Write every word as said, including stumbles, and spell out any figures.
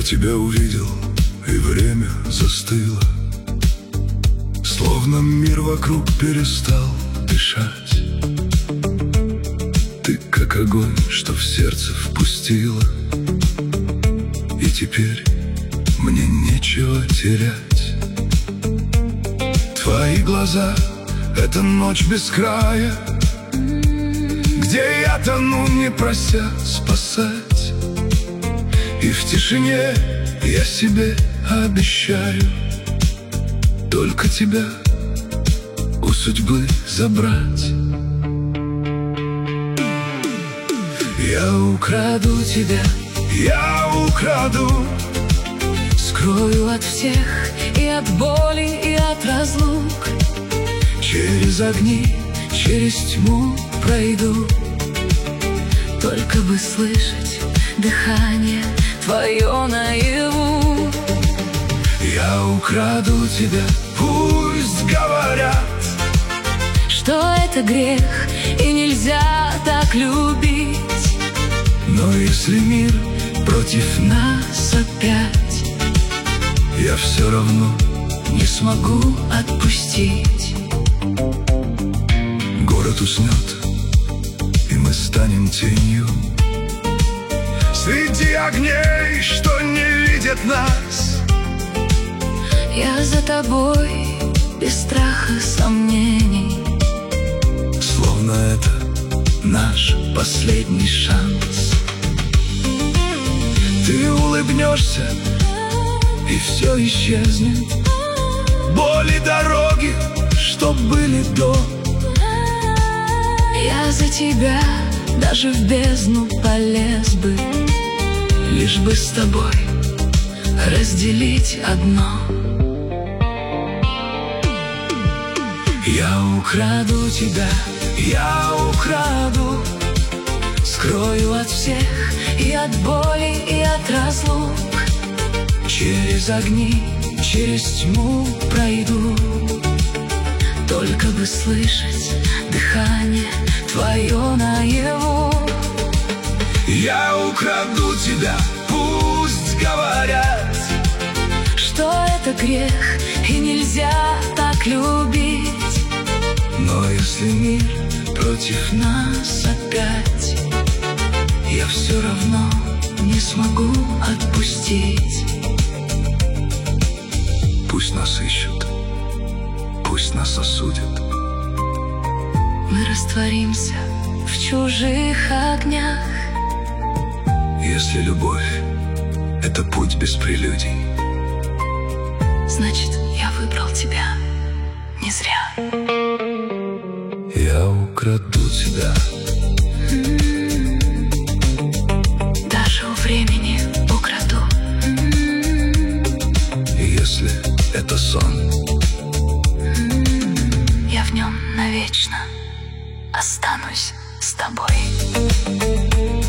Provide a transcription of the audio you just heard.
тебя увидел, и время застыло, словно мир вокруг перестал дышать. Ты как огонь, что в сердце впустила, и теперь мне нечего терять. Твои глаза — это ночь без края, где я тону, не прося спасать. И в тишине я себе обещаю только тебя у судьбы забрать. Я украду тебя, я украду, скрою от всех и от боли, и от разлук. через огни, через тьму пройду, только бы слышать дыхание твое наяву. Я украду тебя, пусть говорят, что это грех и нельзя так любить. но если мир против Нас опять я все равно не смогу отпустить. город уснет, и мы станем тенью среди огней, что не видят нас. Я за тобой без страха сомнений, Словно это наш последний шанс. Ты улыбнешься, и все исчезнет, боли дороги, что были до. я за тебя даже в бездну полез бы, лишь бы с тобой разделить одно. Я Украду тебя, я украду, скрою от всех и от боли, и от разлук. через огни, Через тьму пройду, только бы слышать дыхание твое наяву. я украду тебя, пусть говорят, Что это грех и нельзя так любить. но если мир против Нас опять я все равно не смогу отпустить. пусть нас ищут, пусть нас осудят. Мы растворимся в чужих огнях. Если любовь — это путь без прелюдий, Значит, я выбрал тебя не зря. я украду тебя. Даже у времени украду. Если это сон, Я в нем навечно останусь с тобой.